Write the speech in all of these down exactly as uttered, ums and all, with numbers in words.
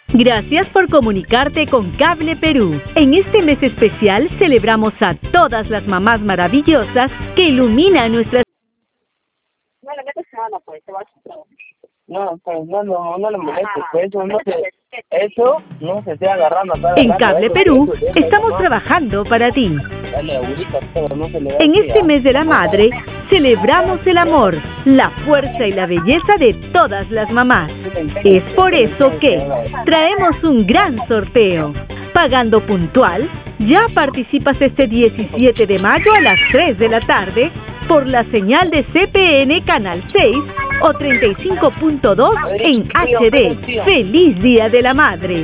Gracias por comunicarte con Cable Perú. En este mes especial celebramos a todas las mamás maravillosas que iluminan nuestras... No le metes mano, pues, te vas a... No, pues, no, no, no le molestes, pues, eso no se... Eso no se esté agarrando a cada En rato, Cable eso, Perú eso, eso, estamos ¿no? trabajando para ti. Dale, abuelita, todo, no se le da En así, este ¿ah? mes de la madre celebramos el amor, la fuerza y la belleza de todas las mamás. Es por eso que traemos un gran sorteo. Pagando puntual, ya participas este diecisiete de mayo a las tres de la tarde por la señal de C P N Canal seis o treinta y cinco punto dos en H D. ¡Feliz Día de la Madre!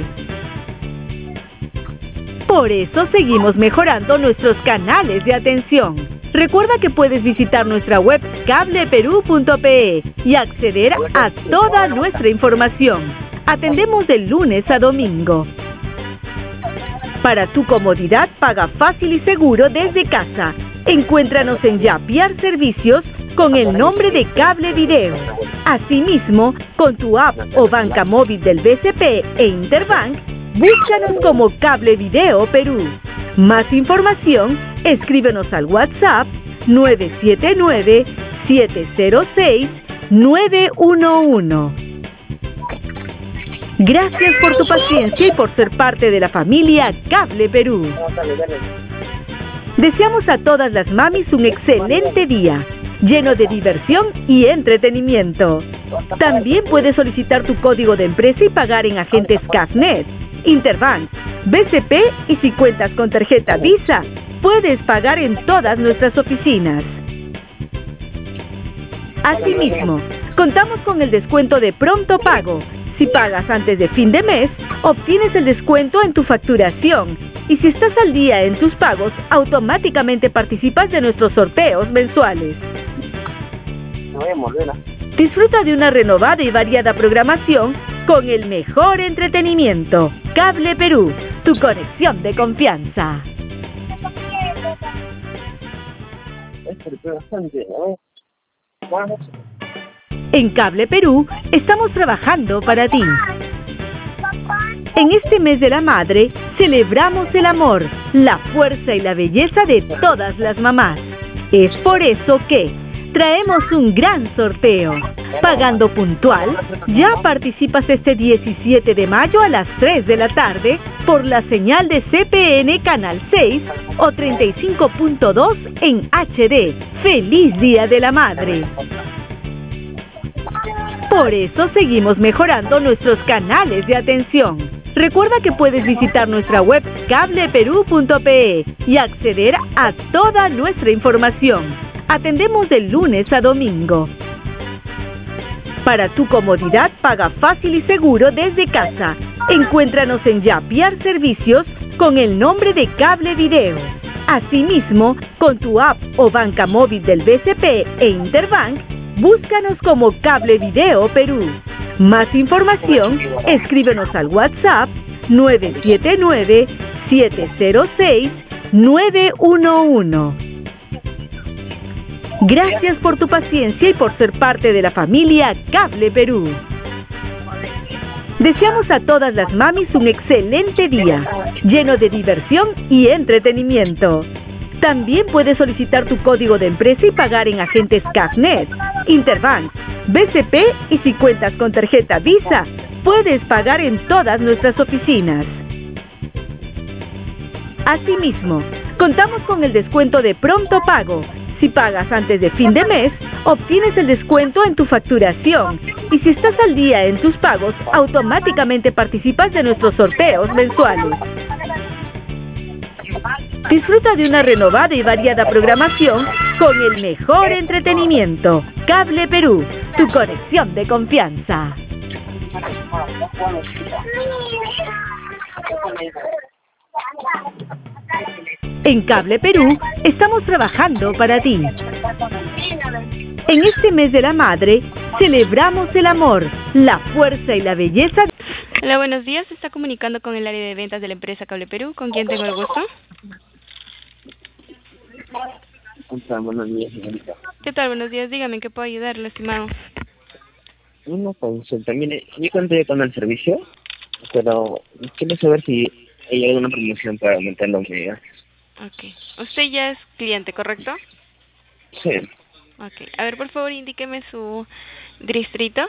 Por eso seguimos mejorando nuestros canales de atención. Recuerda que puedes visitar nuestra web cable perú punto pe y acceder a toda nuestra información. Atendemos de lunes a domingo. Para tu comodidad, paga fácil y seguro desde casa. Encuéntranos en Yapiar Servicios con el nombre de Cable Video. Asimismo, con tu app o banca móvil del B C P e Interbank, búscanos como Cable Video Perú. Más información, escríbenos al WhatsApp nueve siete nueve, siete cero seis, nueve uno uno. Gracias por tu paciencia y por ser parte de la familia Cable Perú. Deseamos a todas las mamis un excelente día, lleno de diversión y entretenimiento. También puedes solicitar tu código de empresa y pagar en agentes CAFNet, Interbank, B C P y si cuentas con tarjeta Visa, puedes pagar en todas nuestras oficinas. Asimismo, contamos con el descuento de pronto pago. Si pagas antes de fin de mes, obtienes el descuento en tu facturación. Y si estás al día en tus pagos, automáticamente participas de nuestros sorteos mensuales. Disfruta de una renovada y variada programación con el mejor entretenimiento. Cable Perú, tu conexión de confianza. En Cable Perú estamos trabajando para ti. En este mes de la madre celebramos el amor, la fuerza y la belleza de todas las mamás. Es por eso que traemos un gran sorteo. Pagando puntual, ya participas este diecisiete de mayo a las tres de la tarde por la señal de C P N Canal seis o treinta y cinco punto dos en H D. ¡Feliz Día de la Madre! Por eso seguimos mejorando nuestros canales de atención. Recuerda que puedes visitar nuestra web cable perú punto pe y acceder a toda nuestra información. Atendemos de lunes a domingo. Para tu comodidad, paga fácil y seguro desde casa. Encuéntranos en Yapiar Servicios con el nombre de Cable Video. Asimismo, con tu app o banca móvil del B C P e Interbank, búscanos como Cable Video Perú. Más información, escríbenos al WhatsApp nueve siete nueve, siete cero seis, nueve uno uno. Gracias por tu paciencia y por ser parte de la familia Cable Perú. Deseamos a todas las mamis un excelente día, lleno de diversión y entretenimiento. También puedes solicitar tu código de empresa y pagar en agentes CAFNet, Interbank, B C P y si cuentas con tarjeta Visa, puedes pagar en todas nuestras oficinas. Asimismo, contamos con el descuento de pronto pago. Si pagas antes de fin de mes, obtienes el descuento en tu facturación. Y si estás al día en tus pagos, automáticamente participas de nuestros sorteos mensuales. Disfruta de una renovada y variada programación con el mejor entretenimiento. Cable Perú, tu conexión de confianza. En Cable Perú estamos trabajando para ti. En este mes de la madre celebramos el amor, la fuerza y la belleza. Hola, buenos días. Se está comunicando con el área de ventas de la empresa Cable Perú. ¿Con quién tengo el gusto? Hola, buenos días, señorita. ¿Qué tal? Buenos días. Dígame, ¿en qué puedo ayudarle, estimado? Una consulta. Mire, ¿yo conté con el servicio? pero quiero saber si hay alguna promoción para aumentar los megas. Ok. Usted ya es cliente, ¿correcto? Sí. Ok. A ver, por favor, indíqueme su distrito.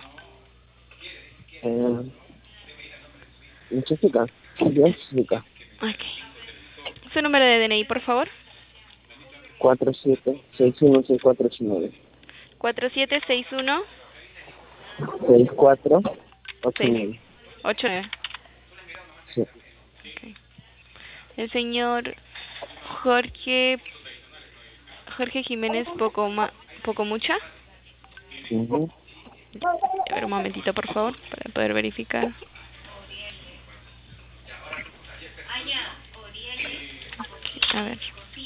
Eh, en Chichica. Yo en Chichica. Ok. Su número de D N I, por favor. cuatro siete seis uno seis cuatro ocho nueve. cuatro siete seis uno seis cuatro ocho seis nueve. ocho nueve. Sí. Okay. El señor Jorge Jorge Jiménez Pocoma, Pocomucha. Uh-huh. A ver, un momentito, por favor, para poder verificar. A ver.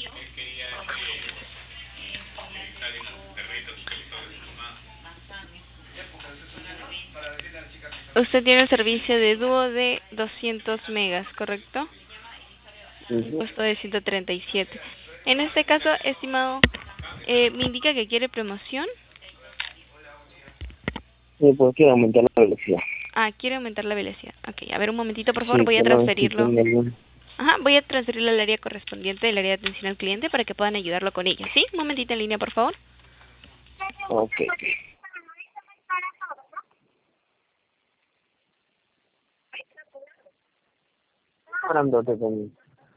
Usted tiene el servicio de dúo de doscientos megas, ¿correcto? Uh-huh. Costo de ciento treinta y siete. En este caso, estimado, eh, me indica que quiere promoción. Sí, pues quiero aumentar la velocidad. Ah, quiere aumentar la velocidad. Ok, a ver, un momentito, por favor, Sí, voy a pero no sé si transferirlo. tiene algún- Ajá, voy a transferirlo al área correspondiente del área de atención al cliente para que puedan ayudarlo con ella. ¿Sí? Un momentito en línea, por favor. Ok, ok. Grandote también.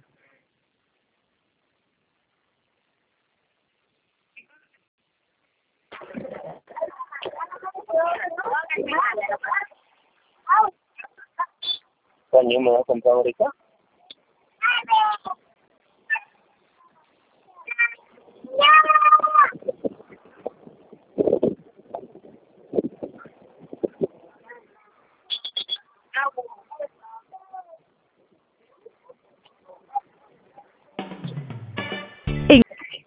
¿Cuándo me vas a comprar ahorita? En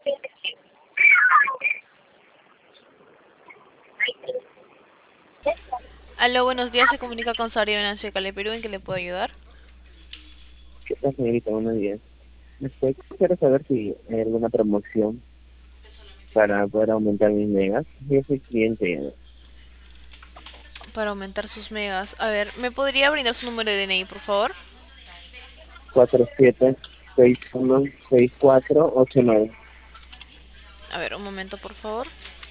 Aló, buenos días. Se comunica con Saria Venancio de Cable Perú. ¿En qué le puedo ayudar? ¿Qué tal, señorita? Buenos días. Después quiero saber si hay alguna promoción para poder aumentar mis megas. Yo soy cliente. Para aumentar sus megas. A ver, ¿me podría brindar su número de D N I, por favor? cuatro siete seis uno seis cuatro ocho nueve. A ver, un momento, por favor.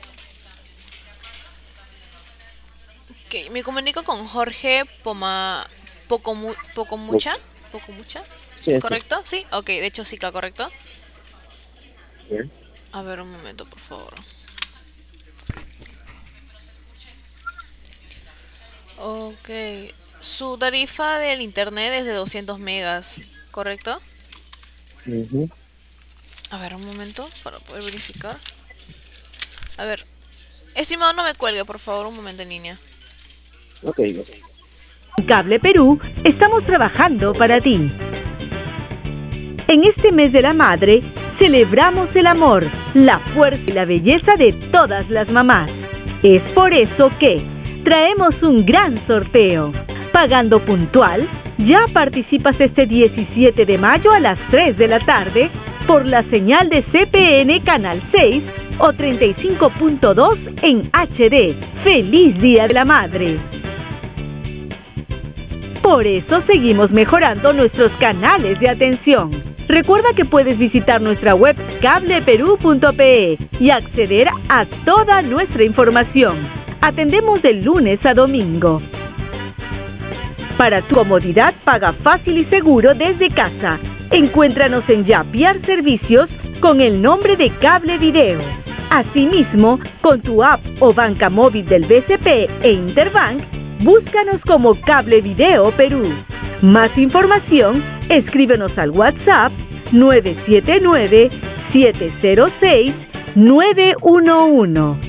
Ok, me comunico con Jorge Poma... Pocomu... Pocomucha. Pocomucha. Sí, sí. ¿Correcto? Sí. Ok, de hecho sí, claro, correcto. Bien. A ver, un momento, por favor. Ok. Su tarifa del internet es de doscientos megas, ¿correcto? Uh-huh. A ver, un momento para poder verificar. A ver. Estimado, no me cuelgue, por favor, un momento en línea. Ok, bien. Cable Perú estamos trabajando para ti. En este mes de la madre, celebramos el amor, la fuerza y la belleza de todas las mamás. Es por eso que traemos un gran sorteo. Pagando puntual, ya participas este diecisiete de mayo a las tres de la tarde por la señal de C P N Canal seis o treinta y cinco punto dos en H D. ¡Feliz Día de la Madre! Por eso seguimos mejorando nuestros canales de atención. Recuerda que puedes visitar nuestra web cable perú punto pe y acceder a toda nuestra información. Atendemos de lunes a domingo. Para tu comodidad, paga fácil y seguro desde casa. Encuéntranos en Yapiar Servicios con el nombre de Cable Video. Asimismo, con tu app o banca móvil del B C P e Interbank, búscanos como Cable Video Perú. Más información, escríbenos al WhatsApp nueve siete nueve, siete cero seis, nueve uno uno.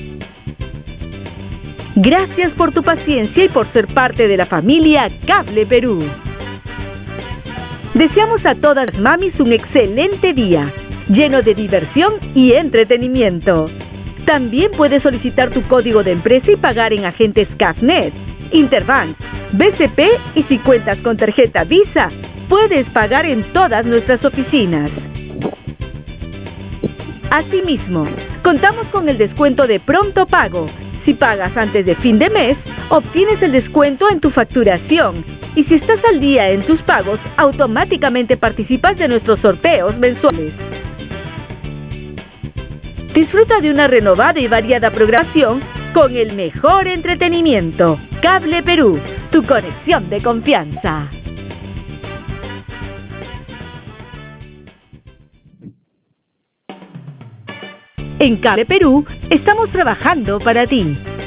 Gracias por tu paciencia y por ser parte de la familia Cable Perú. Deseamos a todas las mamis un excelente día, lleno de diversión y entretenimiento. También puedes solicitar tu código de empresa y pagar en agentes Cafnet, Interbank, B C P y si cuentas con tarjeta Visa, puedes pagar en todas nuestras oficinas. Asimismo, contamos con el descuento de pronto pago. Si pagas antes de fin de mes, obtienes el descuento en tu facturación Y si estás al día en tus pagos, automáticamente participas de nuestros sorteos mensuales. Disfruta de una renovada y variada programación con el mejor entretenimiento. Cable Perú, tu conexión de confianza. En Cable Perú estamos trabajando para ti.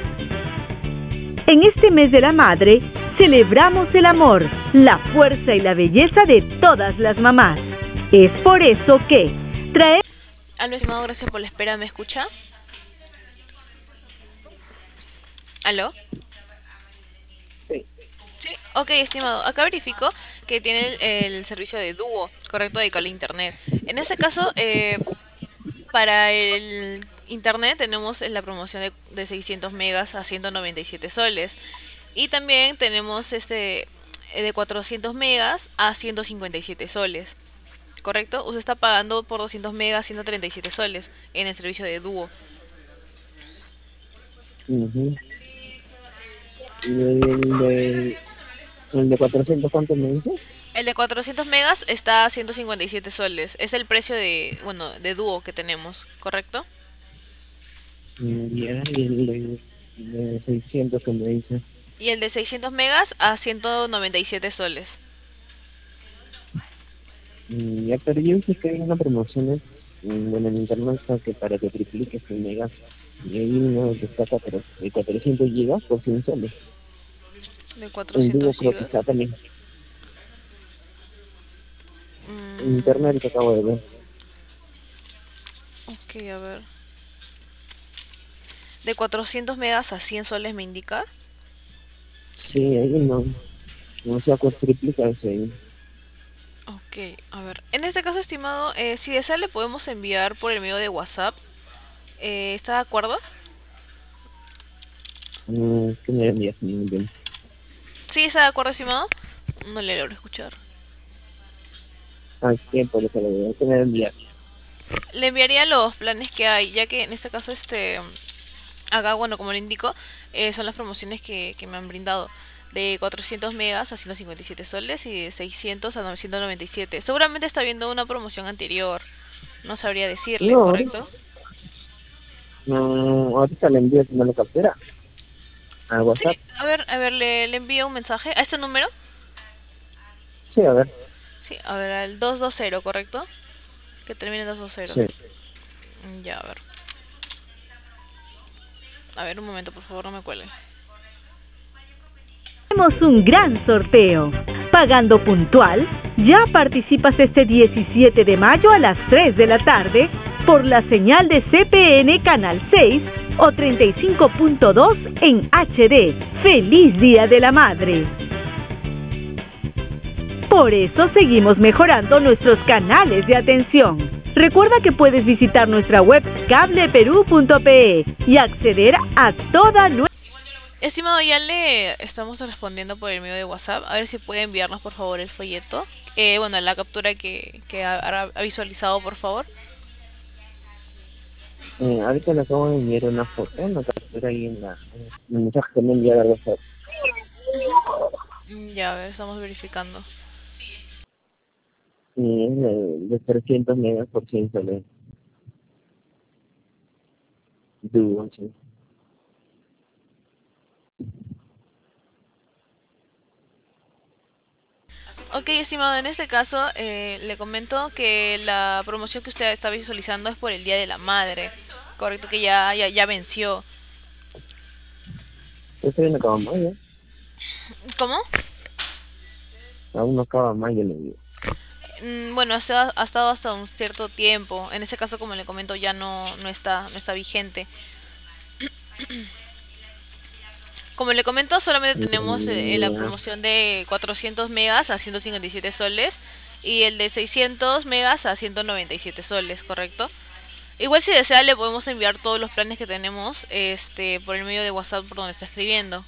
En este mes de la madre, celebramos el amor, la fuerza y la belleza de todas las mamás. Es por eso que traemos... Aló, estimado, gracias por la espera. ¿Me escucha? ¿Aló? Sí. Sí, ok, estimado. Acá verifico que tiene el, el servicio de dúo, correcto, de cable internet. En este caso, eh, para el internet tenemos la promoción de, de seiscientos megas a ciento noventa y siete soles. Y también tenemos este de cuatrocientos megas a ciento cincuenta y siete soles. ¿Correcto? Usted está pagando por doscientos megas ciento treinta y siete soles en el servicio de dúo. Uh-huh. ¿Y el de, el de cuatrocientos cuánto me dices? El de cuatrocientos megas está a ciento cincuenta y siete soles. Es el precio de, bueno, de dúo que tenemos, ¿correcto? Y el de, de seiscientos que me dices. Y el de seiscientos megas a ciento noventa y siete soles. Ya, pero yo sé que hay una promoción bueno, en internet que para que tripliques tus megas y hay uno que está de cuatrocientos gigas por cien soles. De En cuatrocientos Dúo creo que gigas. está también. Mm, En internet que acabo de ver. Ok, a ver. De cuatrocientos megas a cien soles me indica. Sí, ahí no. No sé a cuál triplica ese ahí. Ok, a ver. En este caso, estimado, eh, si desea le podemos enviar por el medio de WhatsApp. Eh, ¿Está de acuerdo? Mm, ¿Qué me envías? No entiendo. ¿Sí está de acuerdo, estimado? No le logro escuchar. Ah, sí, por eso lo veo. ¿Qué me envías? Le enviaría los planes que hay, ya que en este caso, este, acá, bueno, como le indico, eh, son las promociones que, que me han brindado. De cuatrocientos megas a ciento cincuenta y siete soles y de seiscientos a ciento noventa y siete. Seguramente está viendo una promoción anterior. No sabría decirle, No, ¿correcto? no, ahorita le envío si no lo captura. A Sí, WhatsApp. a ver, a ver, le, le envío un mensaje a este número. Sí, a ver. Sí, a ver, al dos dos cero, ¿correcto? Que termine en dos dos cero. Sí. Ya, a ver. A ver, un momento, por favor, no me cuelgue. Tenemos un gran sorteo. Pagando puntual, ya participas este diecisiete de mayo a las tres de la tarde por la señal de C P N Canal seis o treinta y cinco punto dos en H D. ¡Feliz Día de la Madre! Por eso seguimos mejorando nuestros canales de atención. Recuerda que puedes visitar nuestra web cable perú punto pe y acceder a toda nuestra... Estimado, ya le estamos respondiendo por el medio de WhatsApp. A ver si puede enviarnos, por favor, el folleto. Eh, bueno, la captura que, que ha, ha visualizado, por favor. Eh, ahorita le acabo de enviar una foto, una captura ahí en la... En el mensaje que me envió al WhatsApp. Ya, a ver, estamos verificando. Y es de, de trescientos megas por cien soles. Dúo, sí. Ok, estimado, en este caso eh, le comento que la promoción que usted está visualizando es por el Día de la Madre. Correcto, que ya ya, ya venció. Esto no acaba mayo. ¿Cómo? Aún no acaba mayo, le digo. Mm, bueno, ha estado, ha estado hasta un cierto tiempo. En ese caso, como le comento, ya no no está no está vigente. Como le comento, solamente tenemos eh, la promoción de cuatrocientos megas a ciento cincuenta y siete soles y el de seiscientos megas a ciento noventa y siete soles, ¿correcto? Igual si desea le podemos enviar todos los planes que tenemos este por el medio de WhatsApp por donde está escribiendo.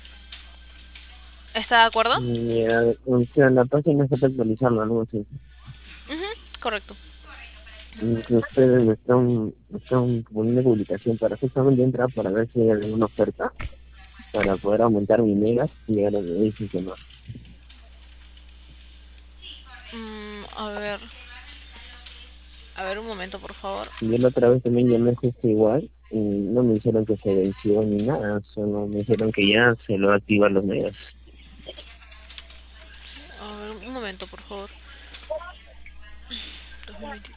¿Está de acuerdo? Mira, o sea, la página está actualizando, algo así. Uh-huh, correcto. Que ustedes me están, me están poniendo publicación para justamente entrar para ver si hay alguna oferta para poder aumentar mi megas y llegar a lo que dicen que no. Mm, a ver, a ver un momento, por favor. Yo la otra vez también llamé justo igual y no me dijeron que se venció ni nada, solo me dijeron que ya se lo activan los megas. A ver, un momento, por favor. dos mil veintitrés.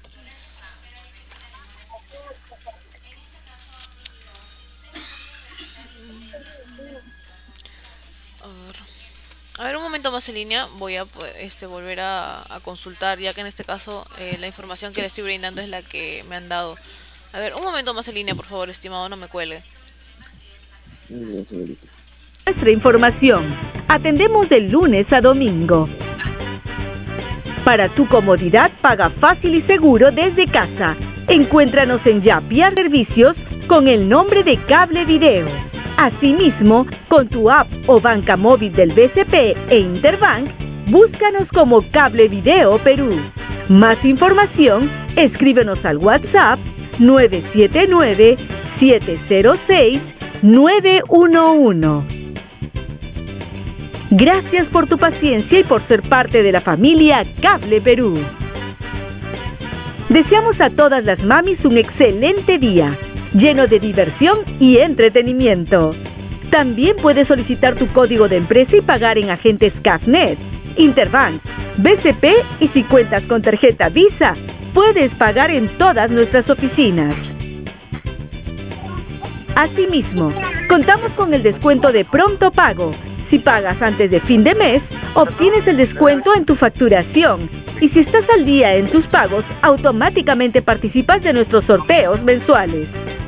A ver. A ver, un momento más en línea. Voy a pues, este, volver a, a consultar, ya que en este caso eh, la información que le estoy brindando es la que me han dado. A ver, un momento más en línea, por favor, estimado, no me cuelgue. Muy bien, señorita. Nuestra información. Atendemos de lunes a domingo. Para tu comodidad, paga fácil y seguro desde casa. Encuéntranos en Yapiar Servicios con el nombre de Cable Video. Asimismo, con tu app o banca móvil del B C P e Interbank, búscanos como Cable Video Perú. Más información, escríbenos al WhatsApp nueve siete nueve, siete cero seis, nueve uno uno. Gracias por tu paciencia y por ser parte de la familia Cable Perú. Deseamos a todas las mamis un excelente día, lleno de diversión y entretenimiento. También puedes solicitar tu código de empresa y pagar en agentes Cafnet, Interbank, B C P y si cuentas con tarjeta Visa, puedes pagar en todas nuestras oficinas. Asimismo, contamos con el descuento de pronto pago. Si pagas antes de fin de mes, obtienes el descuento en tu facturación. Y si estás al día en tus pagos, automáticamente participas de nuestros sorteos mensuales.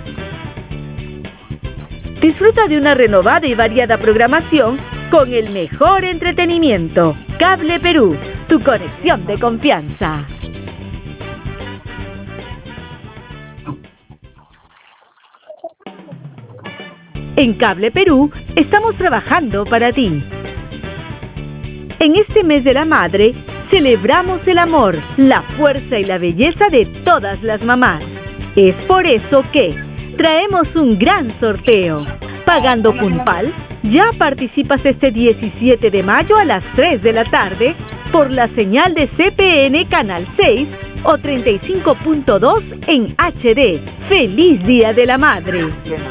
Disfruta de una renovada y variada programación con el mejor entretenimiento. Cable Perú, tu conexión de confianza. En Cable Perú estamos trabajando para ti. En este mes de la madre, celebramos el amor, la fuerza y la belleza de todas las mamás. Es por eso que traemos un gran sorteo. Pagando Punpal, ya participas este diecisiete de mayo a las tres de la tarde por la señal de C P N Canal seis o treinta y cinco punto dos en H D. ¡Feliz Día de la Madre!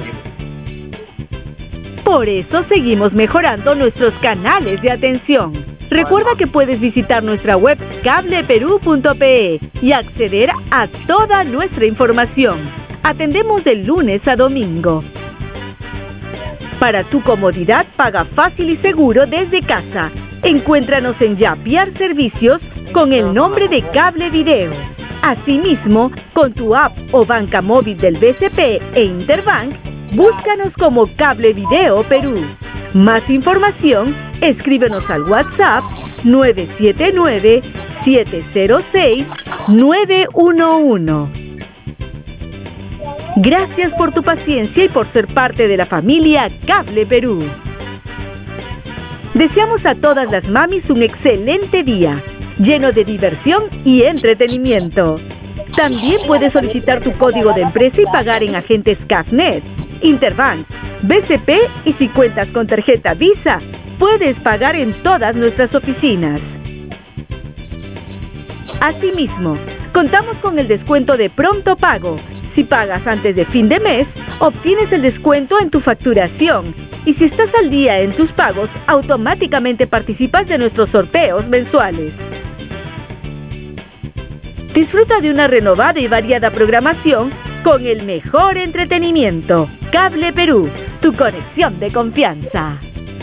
Por eso seguimos mejorando nuestros canales de atención. Recuerda que puedes visitar nuestra web cable perú punto pe y acceder a toda nuestra información. Atendemos de lunes a domingo. Para tu comodidad, paga fácil y seguro desde casa. Encuéntranos en Yapiar Servicios con el nombre de Cable Video. Asimismo, con tu app o banca móvil del B C P e Interbank, búscanos como Cable Video Perú. Más información, escríbenos al WhatsApp nueve siete nueve, siete cero seis, nueve uno uno. Gracias por tu paciencia y por ser parte de la familia Cable Perú. Deseamos a todas las mamis un excelente día, lleno de diversión y entretenimiento. También puedes solicitar tu código de empresa y pagar en agentes Cafnet, Interbank, B C P y si cuentas con tarjeta Visa, puedes pagar en todas nuestras oficinas. Asimismo, contamos con el descuento de pronto pago. Si pagas antes de fin de mes, obtienes el descuento en tu facturación. Y si estás al día en tus pagos, automáticamente participas de nuestros sorteos mensuales. Disfruta de una renovada y variada programación con el mejor entretenimiento. Cable Perú, tu conexión de confianza.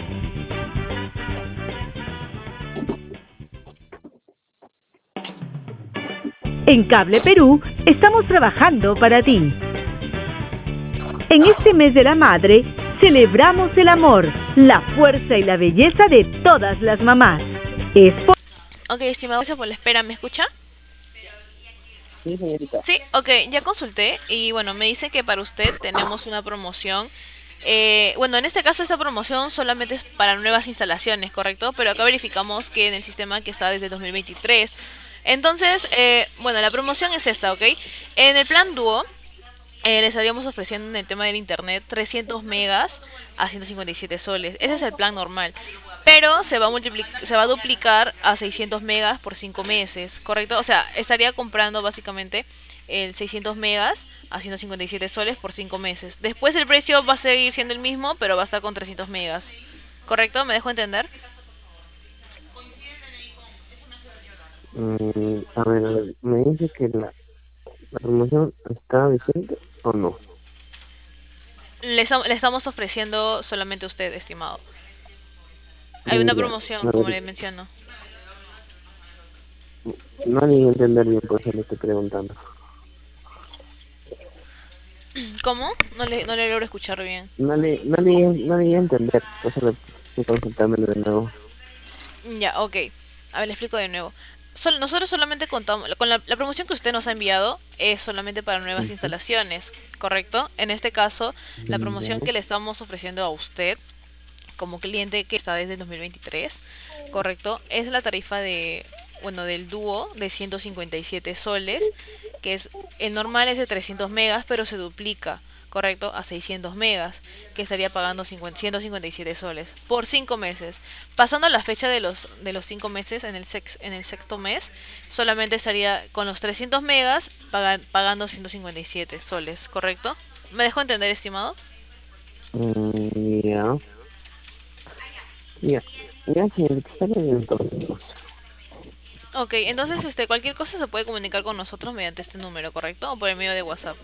En Cable Perú estamos trabajando para ti. En este mes de la madre, celebramos el amor, la fuerza y la belleza de todas las mamás. Es por... Ok, estimado, gracias por la espera. ¿Me escucha? Sí, señorita. Sí, ok, ya consulté y bueno, me dice que para usted tenemos una promoción. Eh, bueno, en este caso esta promoción solamente es para nuevas instalaciones, ¿correcto? Pero acá verificamos que en el sistema que está desde dos mil veintitrés. Entonces, eh, bueno, la promoción es esta, ¿ok? En el plan dúo, eh, les estaríamos ofreciendo en el tema del internet trescientos megas a ciento cincuenta y siete soles. Ese es el plan normal. Pero se va a multiplicar, se va a duplicar a seiscientos megas por cinco meses, ¿correcto? O sea, estaría comprando básicamente el seiscientos megas a ciento cincuenta y siete soles por cinco meses. Después el precio va a seguir siendo el mismo, pero va a estar con trescientos megas. ¿Correcto? ¿Me dejo entender? Mm, a ver, a ver, me dice que la, la promoción está vigente o no. Le, estam- le estamos ofreciendo solamente a usted, estimado. Hay Mm, una ya, promoción, a como ver, le menciono. no le iba a entender bien, por eso le estoy preguntando. ¿Cómo? No le, no le logro escuchar bien. No le, no le, no le iba a entender, por eso le estoy consultándolo de nuevo. Ya, ok. A ver, le explico de nuevo. Sol- nosotros solamente contamos, con la, la promoción que usted nos ha enviado es solamente para nuevas Ujú. instalaciones, ¿correcto? En este caso, la Mm, promoción ya. que le estamos ofreciendo a usted como cliente que está desde el dos mil veintitrés, ¿correcto? Es la tarifa de, bueno, del dúo de ciento cincuenta y siete soles, que es, el normal es de trescientos megas, pero se duplica, ¿correcto? A seiscientos megas, que estaría pagando cincuenta ciento cincuenta y siete soles por cinco meses. Pasando la fecha de los de los cinco meses, en el sex, en el sexto mes, solamente estaría con los trescientos megas paga- pagando ciento cincuenta y siete soles, ¿correcto? ¿Me dejo entender, estimado? Mm, ya. Ya, ya, señorita, está bien entonces. Ok, entonces este cualquier cosa se puede comunicar con nosotros mediante este número, ¿correcto? O por el medio de WhatsApp.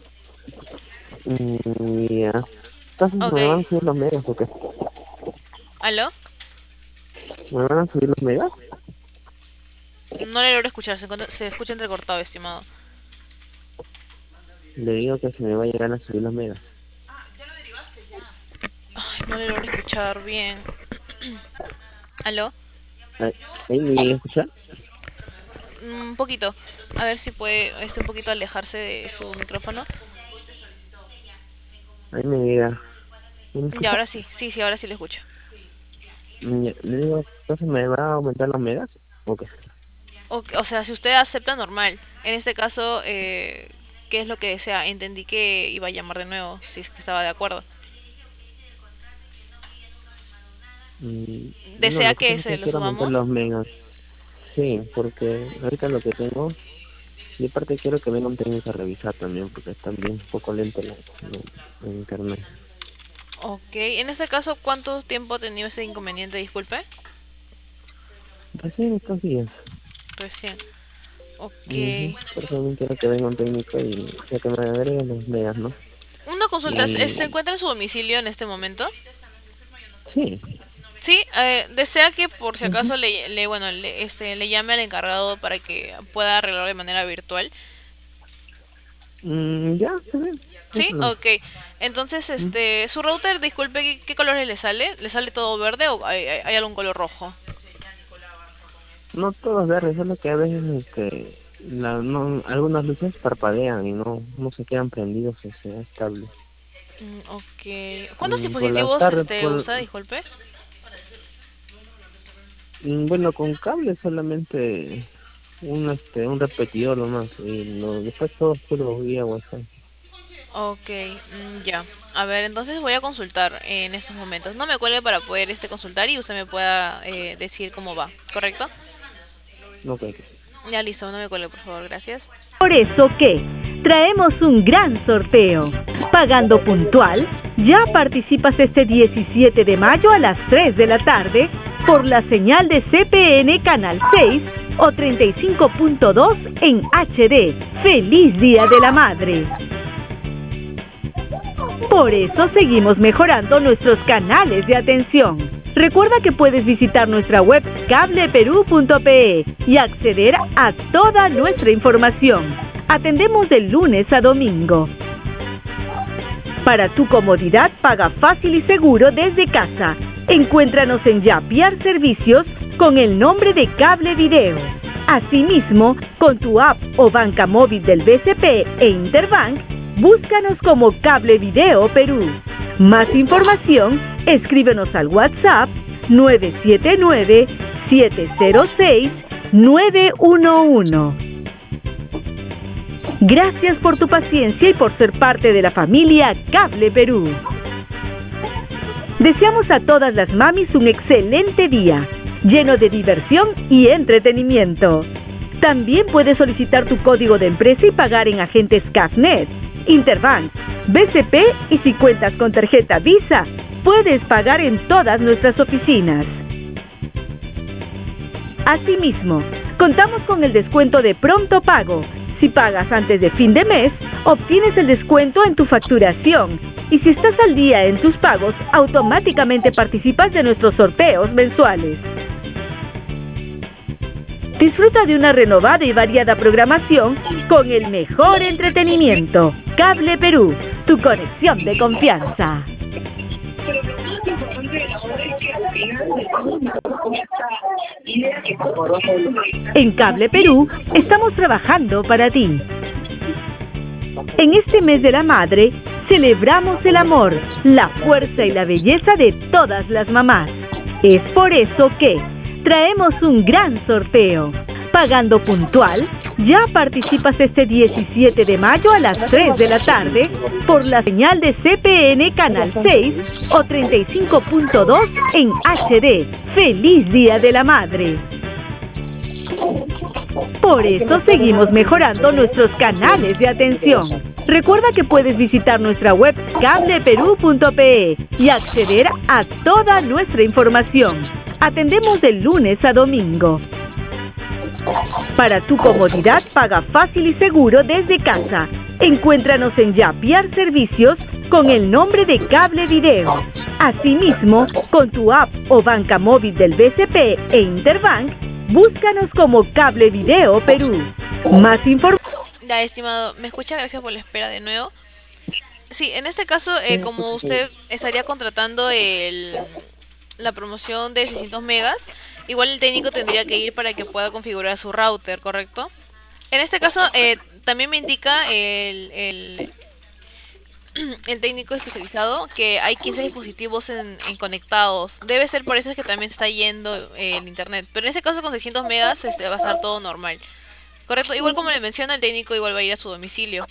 Mm, ya. Entonces, Ok, ¿me van a subir los megas o qué? ¿aló? ¿Me van a subir los megas? No le logro escuchar, se, encuentra- se escucha entrecortado, estimado. Le digo que se me va a llegar a subir los megas. Ay, no le logro escuchar bien. ¿Aló? Ay, ¿ahí me llega a escuchar? Mm, Un poquito. A ver si puede este un poquito alejarse de su micrófono. Ahí me llega. ¿Me Y escucha? ahora sí, sí, sí, ahora sí le escucho. Mm, ya. Le digo, entonces, ¿me va a aumentar los megas o qué? O, o sea, si usted acepta, normal. En este caso, eh, ¿qué es lo que desea? Entendí que iba a llamar de nuevo, si es que estaba de acuerdo. Mm, no, ¿Desea lo que pasa que es se que lo quiero aumentar subamos? los megas. Sí, porque ahorita lo que tengo, y aparte quiero que venga un técnico a revisar también, porque está bien un poco lento la, la- la internet. Ok, en este caso, ¿cuánto tiempo ha tenido ese inconveniente? Disculpe. Recién estos días. Recién. Ujú. Ok. Por eso también quiero que venga un técnico y ya que me agreguen los megas, ¿no? Una consulta, ¿se se Y encuentra en su domicilio en este momento? sí. Sí, eh, desea que por si Ujú. acaso le, le bueno, le, este, le llame al encargado para que pueda arreglarlo de manera virtual. Mm, ya, está bien. No hay Sí, problema. ok. Entonces, Mm. este, su router, disculpe, ¿qué, qué colores le sale? ¿Le sale todo verde o hay, hay, hay algún color rojo? No todos verdes, solo que a veces este, la, no, algunas luces parpadean y no, no se quedan prendidos, o sea, estable. Mm, ok. ¿Cuántos Mm, por las dispositivos tardes, este por, usa, disculpe? mm, bueno, con cable solamente un este un repetidor nomás y lo, después todo es puro vía WhatsApp. Ok, mm, ya. A ver, entonces voy a consultar en estos momentos. No me cuelgue para poder este consultar y usted me pueda eh, decir cómo va, ¿correcto? No creo que Ya listo, no me cuelgue, por favor, gracias. Por eso que traemos un gran sorteo. Pagando puntual, ya participas este diecisiete de mayo a las tres de la tarde por la señal de C P N Canal seis o treinta y cinco punto dos en H D. ¡Feliz Día de la Madre! Por eso seguimos mejorando nuestros canales de atención. Recuerda que puedes visitar nuestra web cable perú punto pe y acceder a toda nuestra información. Atendemos de lunes a domingo. Para tu comodidad, paga fácil y seguro desde casa. Encuéntranos en Yapiar Servicios con el nombre de Cable Video. Asimismo, con tu app o banca móvil del B C P e Interbank, búscanos como Cable Video Perú. Más información, escríbenos al WhatsApp nueve siete nueve, siete cero seis, nueve uno uno. Gracias por tu paciencia y por ser parte de la familia Cable Perú. Deseamos a todas las mamis un excelente día, lleno de diversión y entretenimiento. También puedes solicitar tu código de empresa y pagar en agentes Cafnet, Interbank, B C P y si cuentas con tarjeta Visa, puedes pagar en todas nuestras oficinas. Asimismo, contamos con el descuento de pronto pago. Si pagas antes de fin de mes, obtienes el descuento en tu facturación. Y si estás al día en tus pagos, automáticamente participas de nuestros sorteos mensuales. Disfruta de una renovada y variada programación con el mejor entretenimiento. Cable Perú, tu conexión de confianza. En Cable Perú estamos trabajando para ti. En este mes de la madre, celebramos el amor, la fuerza y la belleza de todas las mamás. Es por eso que traemos un gran sorteo. Pagando puntual, ya participas este diecisiete de mayo a las tres de la tarde por la señal de C P N Canal seis o treinta y cinco punto dos en H D. ¡Feliz Día de la Madre! Por eso seguimos mejorando nuestros canales de atención. Recuerda que puedes visitar nuestra web cable perú punto pe y acceder a toda nuestra información. Atendemos de lunes a domingo. Para tu comodidad, paga fácil y seguro desde casa. Encuéntranos en Yapiar Servicios con el nombre de Cable Video. Asimismo, con tu app o banca móvil del B C P e Interbank, búscanos como Cable Video Perú. Más información. Ya, estimado, ¿me escucha? Gracias por la espera de nuevo. Sí, en este caso, eh, como usted estaría contratando el, la promoción de seiscientos megas, igual el técnico tendría que ir para que pueda configurar su router, ¿correcto? En este caso, eh, también me indica el, el, el técnico especializado que hay quince dispositivos en, en conectados. Debe ser por eso es que también está yendo eh, el internet. Pero en este caso con seiscientos megas este, va a estar todo normal. ¿Correcto? Igual como le menciona, el técnico igual va a ir a su domicilio.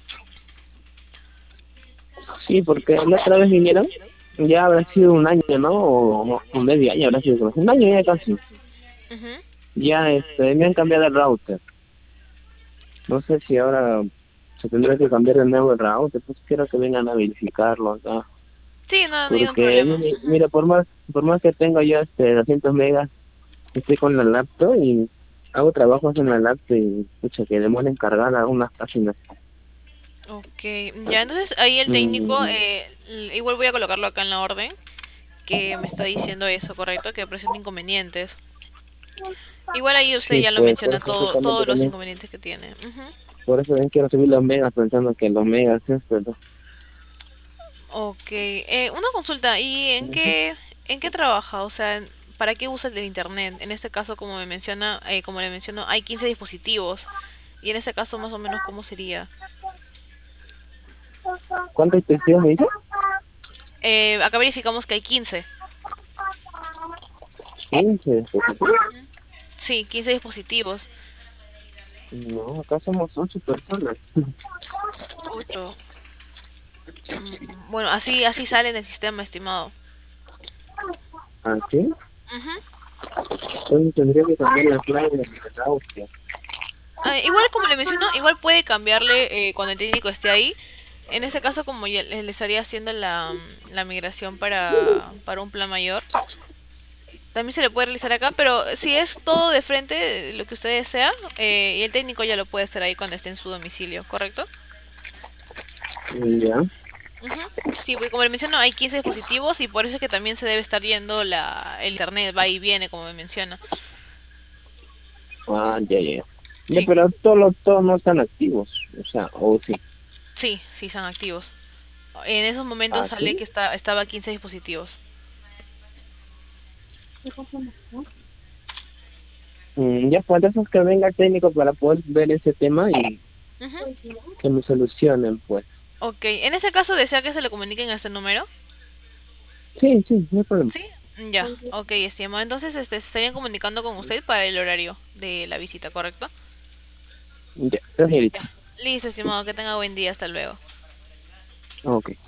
Sí, porque la otra vez vinieron, ya habrá sido un año, ¿no? O, o medio año habrá sido, un año ya casi. Uh-huh. Ya este, me han cambiado el router. No sé si ahora se tendrá que cambiar de nuevo el router, pues quiero que vengan a verificarlo acá. Sí, no, no hay ningún Porque, problema. mira, mira, por más por más que tengo yo este doscientos megas, estoy con la laptop y hago trabajos en la laptop y escucha que demora en cargar algunas páginas. Ok, ya, entonces ahí el técnico, Mm. eh, l- igual voy a colocarlo acá en la orden, que me está diciendo eso, ¿correcto? Que presenta inconvenientes. Igual ahí usted Sí, ya lo pues, menciona por eso todo, justamente todos los también, inconvenientes que tiene. Ujú. por eso también quiero subir los megas pensando que los megas esto, ¿no? Ok, eh, una consulta, ¿y en Ujú. qué, en qué trabaja? O sea, ¿para qué usa el del internet? En este caso, como me menciona, eh, como le menciono, hay quince dispositivos. Y en este caso, más o menos, ¿cómo sería? ¿Cuántos dispositivos me dice? Eh, acá verificamos que hay quince. quince dispositivos. Ujú. Sí, quince dispositivos. No, acá somos ocho personas. ocho. Mm, bueno, así así sale en el sistema, estimado. ¿Ah, sí? Ujú. Entonces tendría que cambiar la clave de la router. Ah, igual como le menciono, igual puede cambiarle eh, cuando el técnico esté ahí. En este caso, como ya le, le estaría haciendo la, la migración para, para un plan mayor, también se le puede realizar acá, pero si es todo de frente, lo que usted desea, eh, y el técnico ya lo puede hacer ahí cuando esté en su domicilio, ¿correcto? Ya. Ujú. Sí, porque como le menciono, hay quince dispositivos y por eso es que también se debe estar yendo la, el internet, va y viene, como me menciona. Ah, ya, ya. Ya, Sí, pero todos los todos no están activos. O sea, o sí. sí, sí, son activos. En esos momentos ¿Ah, sale sí? que está, estaba quince dispositivos. Mm, ya, pues entonces que venga el técnico para poder ver ese tema y Ujú. que me solucionen, pues. Ok, en ese caso desea que se le comuniquen a este número. Sí, sí, no hay problema. Sí. Ya, ok, estimado. Entonces, este, se estarían comunicando con usted para el horario de la visita, ¿correcto? Ya, gracias, señorita. Ya. Listo, estimado, que tenga buen día. Hasta luego. Ok.